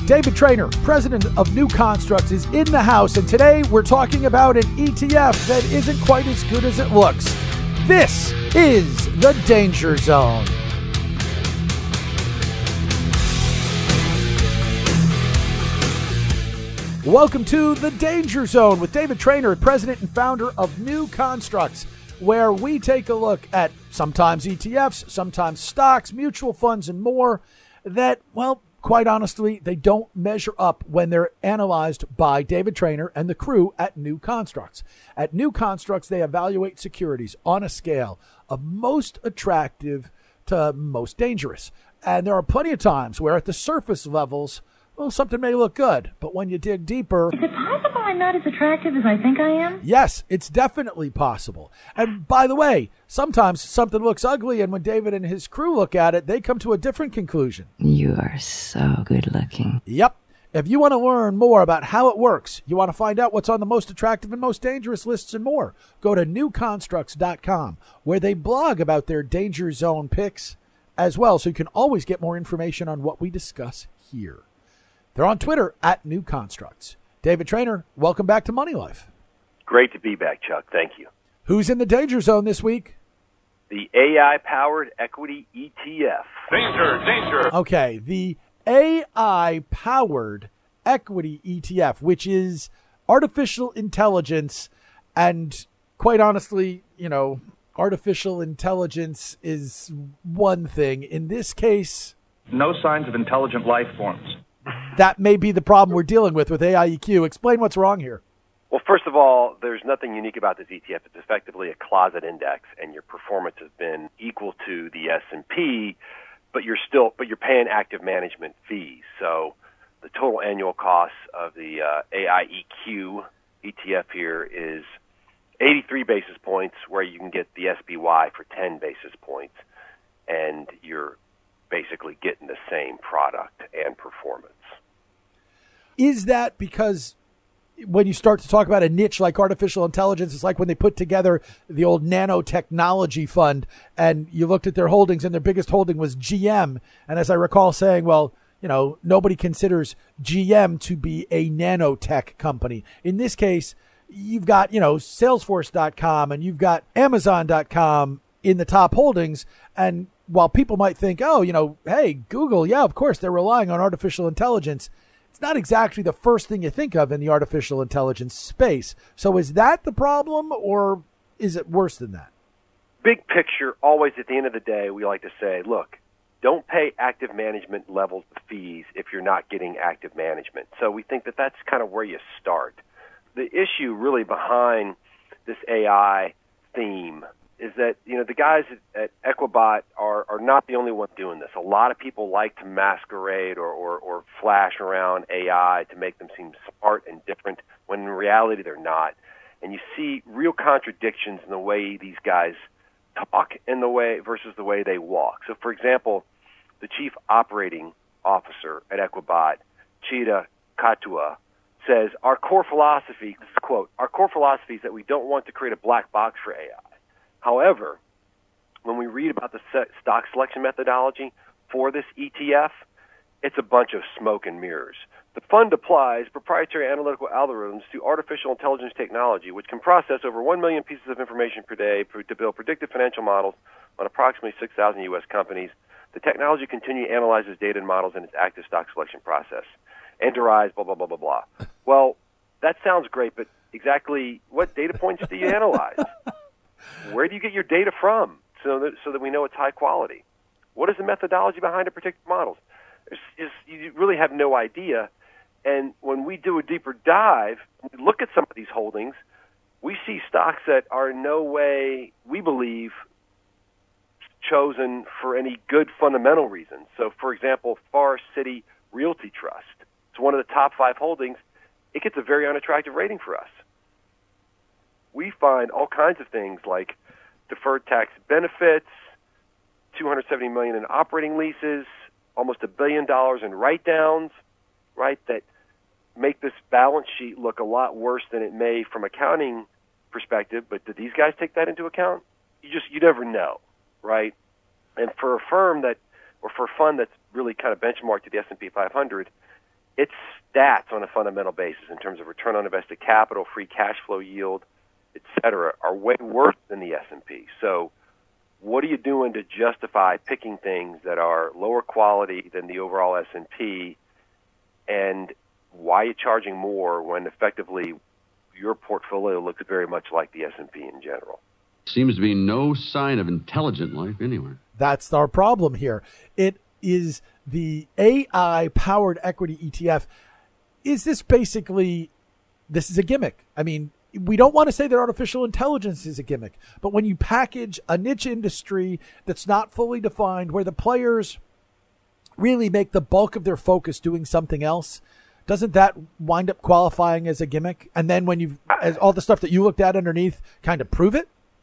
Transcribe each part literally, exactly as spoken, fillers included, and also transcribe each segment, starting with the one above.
David Trainer, president of New Constructs, is in the house, and today we're talking about an E T F that isn't quite as good as it looks. This is the Danger Zone. Welcome to the Danger Zone with David Trainer, president and founder of New Constructs, where we take a look at sometimes E T Fs, sometimes stocks, mutual funds, and more that, well, quite honestly, they don't measure up when they're analyzed by David Trainer and the crew at New Constructs. At New Constructs, they evaluate securities on a scale of most attractive to most dangerous. And there are plenty of times where at the surface levels, well, something may look good, but when you dig deeper... Is it possible I'm not as attractive as I think I am? Yes, it's definitely possible. And by the way, sometimes something looks ugly, and when David and his crew look at it, they come to a different conclusion. You are so good looking. Yep. If you want to learn more about how it works, you want to find out what's on the most attractive and most dangerous lists and more, go to new constructs dot com, where they blog about their Danger Zone picks as well, so you can always get more information on what we discuss here. They're on Twitter at New Constructs. David Trainer, welcome back to Money Life. Great to be back, Chuck. Thank you. Who's in the Danger Zone this week? The A I-powered equity E T F. Danger, danger. Okay, the A I-powered equity E T F, which is artificial intelligence, and quite honestly, you know, artificial intelligence is one thing. In this case... No signs of intelligent life forms. That may be the problem we're dealing with with A I E Q. Explain what's wrong here. Well, first of all, there's nothing unique about this E T F. It's effectively a closet index, and your performance has been equal to the S and P, but you're still but you're paying active management fees. So the total annual cost of the uh, A I E Q E T F here is eighty-three basis points, where you can get the S P Y for ten basis points, and you're basically getting the same product and performance. Is that because when you start to talk about a niche like artificial intelligence, it's like when they put together the old nanotechnology fund and you looked at their holdings and their biggest holding was G M. And as I recall saying, well, you know, nobody considers G M to be a nanotech company. In this case, you've got, you know, Salesforce dot com and you've got Amazon dot com in the top holdings. And while people might think, oh, you know, hey, Google, yeah, of course, they're relying on artificial intelligence. It's not exactly the first thing you think of in the artificial intelligence space. So is that the problem, or is it worse than that? Big picture, always at the end of the day, we like to say, look, don't pay active management level fees if you're not getting active management. So we think that that's kind of where you start. The issue really behind this A I theme is that, you know, the guys at, at Equibot are, are not the only ones doing this. A lot of people like to masquerade or, or, or flash around A I to make them seem smart and different, when in reality they're not. And you see real contradictions in the way these guys talk and the way versus the way they walk. So, for example, the chief operating officer at Equibot, Chida Katua, says, our core philosophy, this is a quote, our core philosophy is that we don't want to create a black box for A I. However, when we read about the stock selection methodology for this E T F, it's a bunch of smoke and mirrors. The fund applies proprietary analytical algorithms to artificial intelligence technology, which can process over one million pieces of information per day to build predictive financial models on approximately six thousand U S companies. The technology continually analyzes data and models in its active stock selection process and derives blah, blah, blah, blah, blah. Well, that sounds great, but exactly what data points do you analyze? Where do you get your data from so that, so that we know it's high quality? What is the methodology behind the predictive models? It's, it's, you really have no idea. And when we do a deeper dive, we look at some of these holdings, we see stocks that are in no way, we believe, chosen for any good fundamental reasons. So, for example, Forest City Realty Trust. It's one of the top five holdings. It gets a very unattractive rating for us. We find all kinds of things like deferred tax benefits, two hundred seventy million dollars in operating leases, almost a billion dollars in write-downs, right, that make this balance sheet look a lot worse than it may from accounting perspective. But do these guys take that into account? You just, you never know, right? And for a firm that, or for a fund that's really kind of benchmarked to the S and P five hundred, its stats on a fundamental basis in terms of return on invested capital, free cash flow yield, et cetera, are way worse than the S and P. So what are you doing to justify picking things that are lower quality than the overall S and P, and why are you charging more when effectively your portfolio looks very much like the S and P in general? Seems to be no sign of intelligent life anywhere. That's our problem here. It is the A I-powered equity E T F. Is this basically, this is a gimmick? I mean, we don't want to say that artificial intelligence is a gimmick, but when you package a niche industry that's not fully defined, where the players really make the bulk of their focus doing something else, doesn't that wind up qualifying as a gimmick? And then when you've, as all the stuff that you looked at underneath kind of prove it?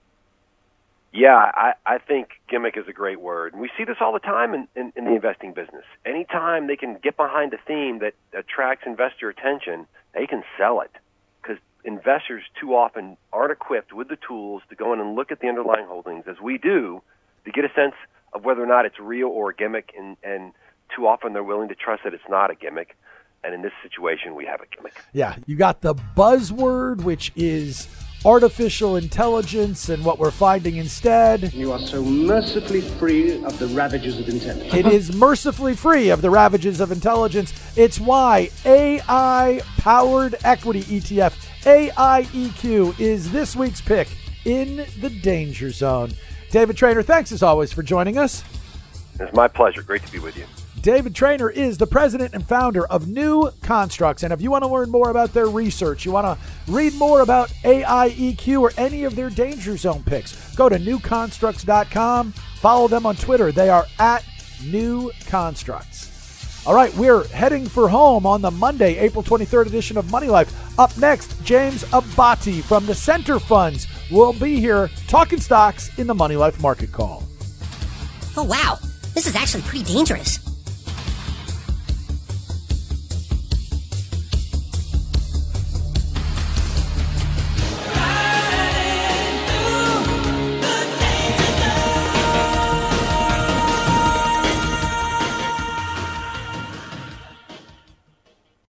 Yeah, I, I think gimmick is a great word. And we see this all the time in, in, in the investing business. Anytime they can get behind a theme that attracts investor attention, they can sell it. Because investors too often aren't equipped with the tools to go in and look at the underlying holdings, as we do, to get a sense of whether or not it's real or a gimmick. And, and too often they're willing to trust that it's not a gimmick. And in this situation, we have a gimmick. Yeah, you got the buzzword, which is artificial intelligence, and what we're finding instead. You are so mercifully free of the ravages of intelligence. It is mercifully free of the ravages of intelligence. It's why A I-powered equity E T F, A I E Q, is this week's pick in the Danger Zone. David Traynor, thanks as always for joining us. It's my pleasure. Great to be with you. David Traynor is the president and founder of New Constructs. And if you want to learn more about their research, you want to read more about A I E Q or any of their Danger Zone picks, go to new constructs dot com. Follow them on Twitter. They are at New Constructs. All right, we're heading for home on the Monday, April twenty-third edition of Money Life. Up next, James Abati from the Center Funds will be here talking stocks in the Money Life Market Call. Oh, wow. This is actually pretty dangerous.